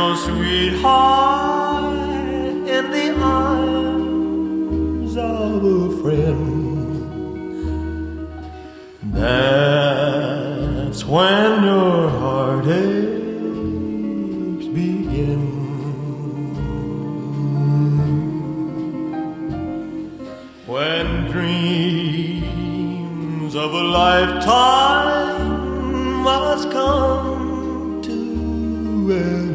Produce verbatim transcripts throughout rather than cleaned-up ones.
your sweetheart in the arms of a friend, that's when your heartaches begin. When dreams of a lifetime must come to an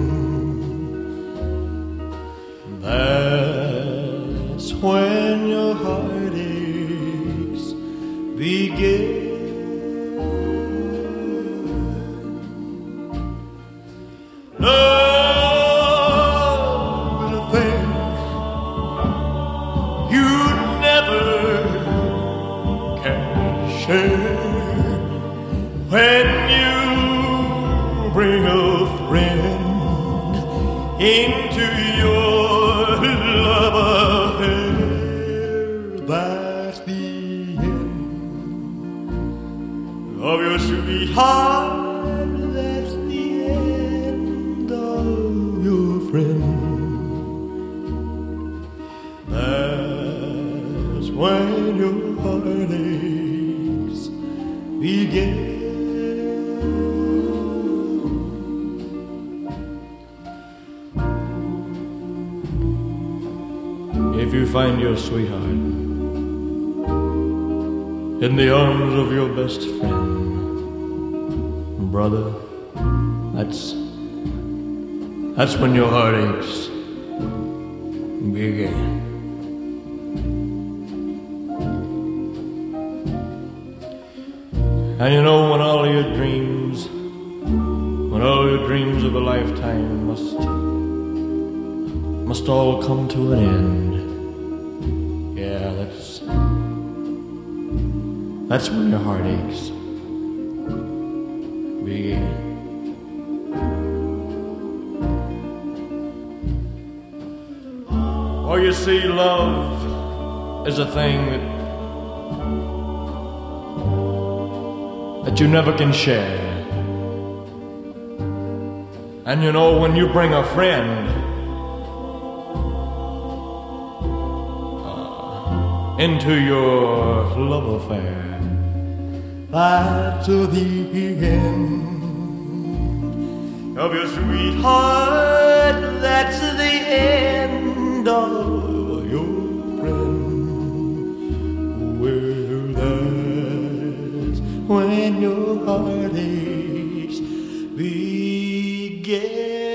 end, that's when your heartaches begin. Love is a thing you never can share. When you bring a friend into your love affair, that's the end of your sweetheart. That's the end of your friend. That's when your heartaches begin. If you find your sweetheart in the arms of your best friend, brother, that's that's when your heartaches begin. And you know, when all your dreams, when all your dreams of a lifetime must must all come to an end, yeah, that's that's when your heartaches begin. Oh, you see, love is a thing that that you never can share. And you know, when you bring a friend uh, into your love affair, that's the end of your sweetheart. That's the end of your friend. Well, that's when your heartaches begin.